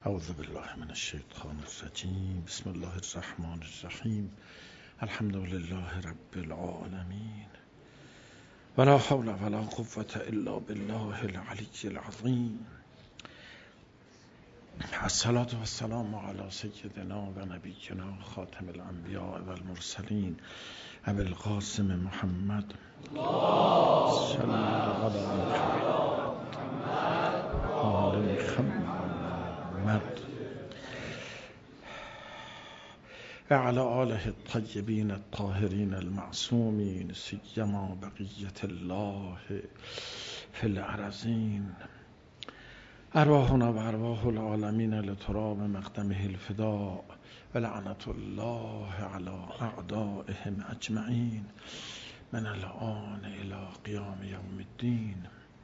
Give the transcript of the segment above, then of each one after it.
اعوذ بالله من الشیطان الرجیم. بسم الله الرحمن الرحیم. الحمد لله رب العالمین ولا حول ولا قوة الا بالله العلی العظیم. الصلاة والسلام علی سیدنا و نبینا خاتم الانبیاء والمرسلین ابی القاسم محمد صلی الله علی محمد وعلى آله الطيبين الطاهرين المعصومين سيما بقية الله في الأرضين. أرواحنا وأرواح العالمين لتراب مقدمه الفداء ولعنة الله على أعدائهم أجمعين من الآن إلى قيام يوم الدين.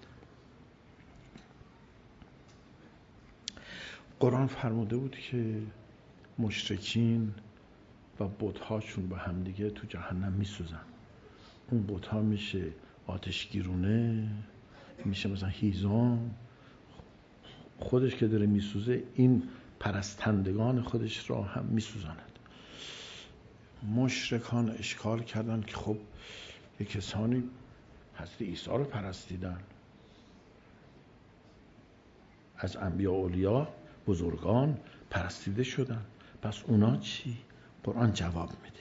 قرآن فرموده بود که مشرکین و بت‌هاشون با همدیگه تو جهنم میسوزن. اون بت‌ها میشه آتشگیرونه، میشه مثلا هیزم، خودش که داره میسوزه این پرستندگان خودش را هم میسوزاند. مشرکان اشکال کردن که خب یه کسانی حضرت عیسی رو پرستیدن، از انبیا و اولیا بزرگان پرستیده شدن، پس اونا چی؟ قرآن جواب میده.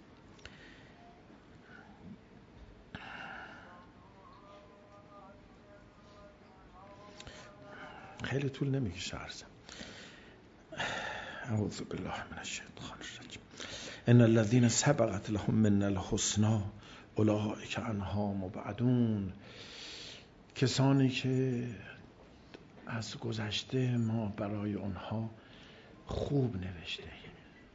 خیلی طول نمیکشه عرضم. اعوذ بالله من الشیطان الرجیم. ان الذين سبقت لهم من الحسنى اولئک عنها مبعدون. کسانی که از گذشته ما برای اونها خوب نوشته ایم،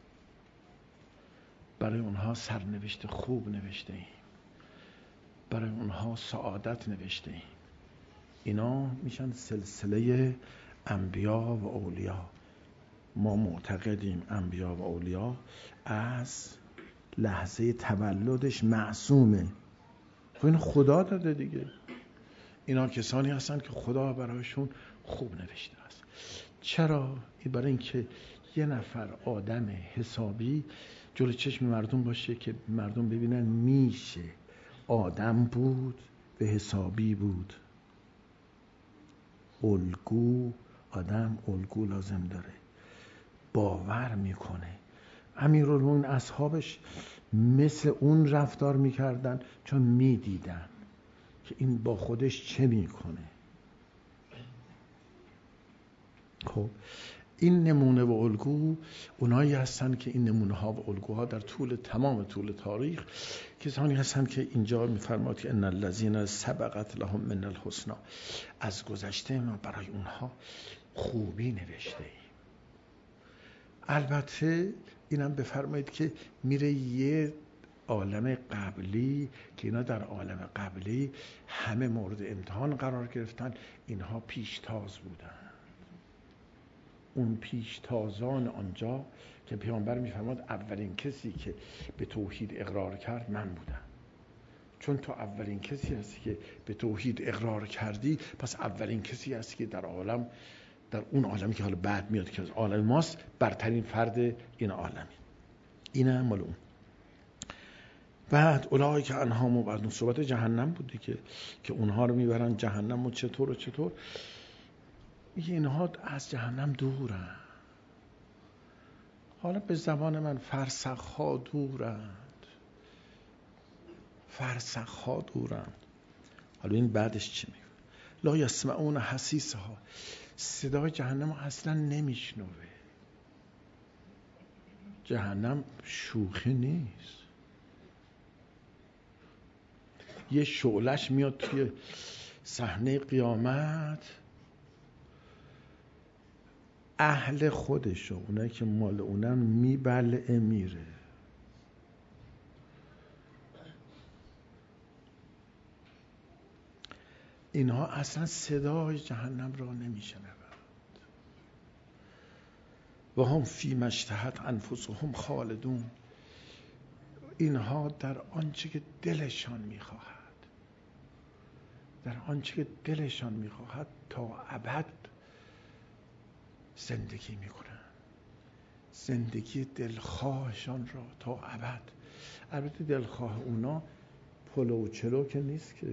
برای اونها سرنوشت خوب نوشته ایم، برای اونها سعادت نوشته ایم. اینا میشن سلسله انبیا و اولیا. ما معتقدیم انبیا و اولیا از لحظه تولدش معصومه. خب این خدا داده دیگه. اینا کسانی هستن که خدا برایشون خوب نوشته است. چرا؟ برای اینکه یه نفر آدم حسابی جلو چشم مردم باشه که مردم ببینن میشه آدم بود و حسابی بود. الگو، آدم الگو لازم داره، باور میکنه. امیرالمومنین اصحابش مثل اون رفتار میکردن چون میدیدن که این با خودش چه میکنه. خب این نمونه و الگو اونایی هستن که این نمونه ها و الگوها در تمام طول تاریخ کسانی هستن که اینجا میفرماد که ان الذين سبقت لهم من الحسنى، از گذشته ما برای اونها خوبی نوشته ایم. البته اینم بفرمایید که میره یه عالم قبلی که اینا در عالم قبلی همه مورد امتحان قرار گرفتن، اینها پیشتاز بودن. اون پیشتازان آنجا که پیامبر میفرماد اولین کسی که به توحید اقرار کرد من بودم. چون تو اولین کسی هستی که به توحید اقرار کردی، پس اولین کسی هستی که در عالم، در اون عالمی که حالا بعد میاد که از عالم ماست، برترین فرد این عالمی. اینه مال اون. بعد اولایی که عنها مبعدون، صحبت جهنم بودی که اونها رو میبرن جهنم و چطور و چطور. میگه اینها از جهنم دورن. حالا به زبان من فرسخ‌ها دورند، فرسخ‌ها دورند. حالا این بعدش چی میگه؟ لا یسمعون حسیسها، صدای جهنم اصلا نمیشنوه. جهنم شوخی نیست. یه شعلش میاد توی صحنه قیامت، اهل خودشو، اونایی که مال اونن میبلعه میره. اینها اصلا صدای جهنم را نمیشنوند. و هم فی ما اشتهت انفسهم خالدون، اینها در آنچه که دلشان میخواهد، در آنچه که دلشان میخواهد تا ابد زندگی میکنن، زندگی دلخواهشان را تا ابد. البته دلخواه اونا پلو و چلو که نیست، که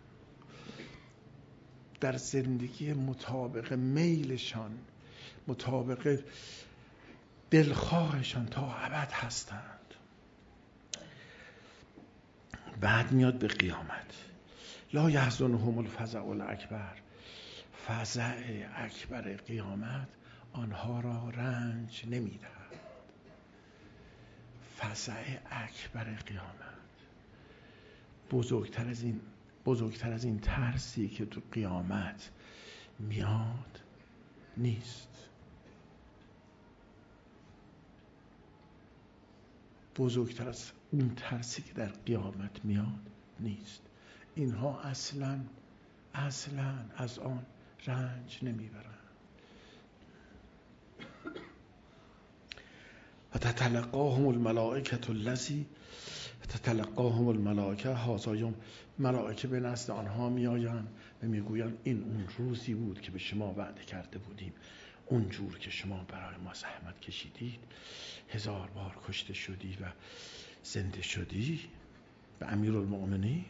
در زندگی مطابق میلشان، مطابق دلخواهشان تا ابد هستند. بعد میاد به قیامت. لا یحزنهم الفزع الاکبر. فزع اکبر قیامت آنها را رنج نمیدهد. فزع اکبر قیامت بزرگتر از این ترسی که تو قیامت میاد نیست. بزرگتر از اون ترسی که در قیامت میاد نیست. اینها اصلاً از آن رنج نمیبرند. و تتلقاهم الملائکه الذی تتلقاهم الملائکه هذا یوم. ملائکه به نزد آنها میآیند و میگویند این اون روزی بود که به شما وعده کرده بودیم، اون جور که شما برای ما زحمت کشیدید، 1000 بار کشته شدی و زنده شدی. به امیرالمؤمنین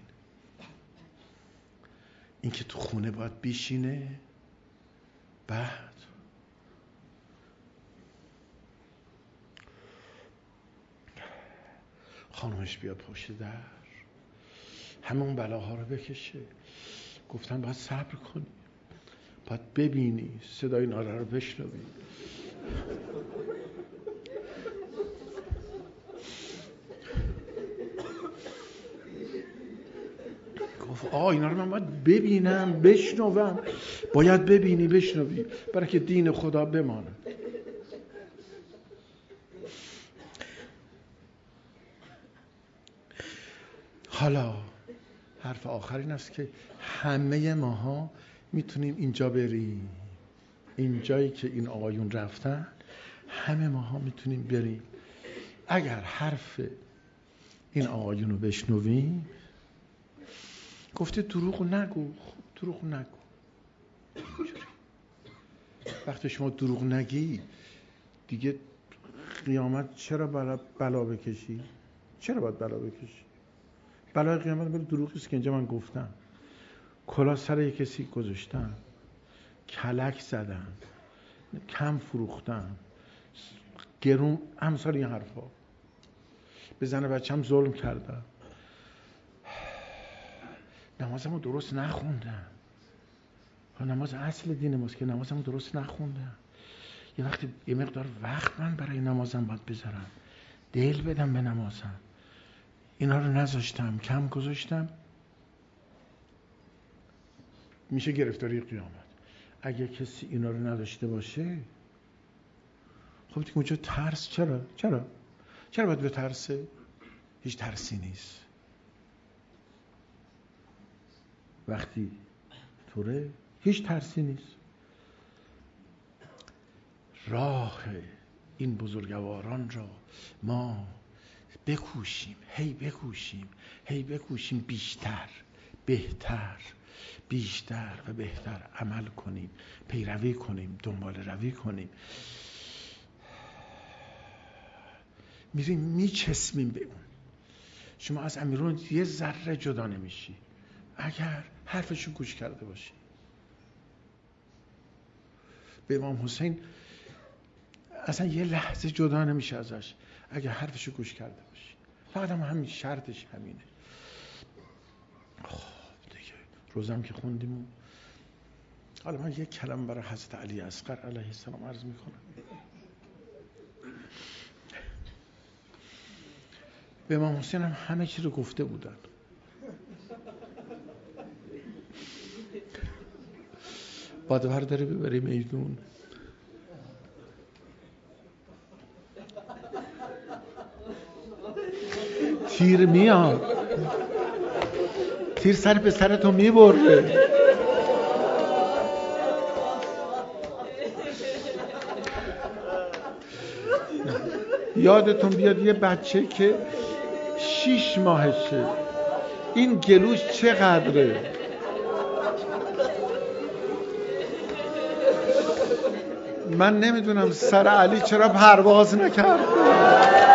این که تو خونه باید بشینه، بعد خانمش بیاد پشت در همون بلاها رو بکشه. گفتن باید صبر کنی، باید ببینی، صدای ناله رو بشنوی. گفت اینا رو من باید ببینم بشنوم. باید ببینی بشنوی برای که دین خدا بمانه. حالا حرف آخر این است که همه ماها میتونیم اینجا بریم، این جایی که این آقایون رفتن همه ماها میتونیم بریم اگر حرف این آقایون رو بشنویم. گفته دروغ نگو، دروغ نگو. وقتی شما دروغ نگی دیگه قیامت چرا بلا بکشی؟ چرا باید بلا بکشی؟ بلای قیامت برای دروغی است که اینجا من گفتم. کلاه سر یک کسی گذاشتم، کلک زدم، کم فروختم، گرون، امثال این حرفا. به زن بچه‌م ظلم کردم، نمازمو درست نخوندم. نماز اصل دین ماست که نمازمو درست نخوندم. یه مقدار وقت من برای نمازم باید بذارم، دل بدم به نمازم. اینا رو نذاشتم، کم گذاشتم. میشه گرفتاری قیامت. اگه کسی اینا رو نداشته باشه، خب دیگه اونجا ترس چرا باید به ترسه؟ هیچ ترسی نیست. وقتی طوره هیچ ترسی نیست. راه این بزرگواران را ما بکوشیم، هی بکوشیم بیشتر، بهتر، بیشتر و بهتر عمل کنیم، پیروی کنیم، دنبال روی کنیم. میریم میچسبیم به اون. شما از امیرون یه ذره جدا نمیشی اگر حرفشو گوش کرده باشی. به امام حسین اصلا یه لحظه جدا نمیشه ازش اگر حرفشو گوش کرده باشی. فقط همین شرطش همینه. خب دیگه روزم که خوندیم. حالا من یک کلمه برای حضرت علی اصغر علیه السلام عرض میکنم. به امام حسین هم همه چی رو گفته بودن. بادور داره ببری میدون. تیر میاد، تیر سر پسرتو میبره. یادتون بیاد یه بچه که 6 ماهشه، این گلوش چقدره، من نمیدونم سر علی چرا پرواز نکرد.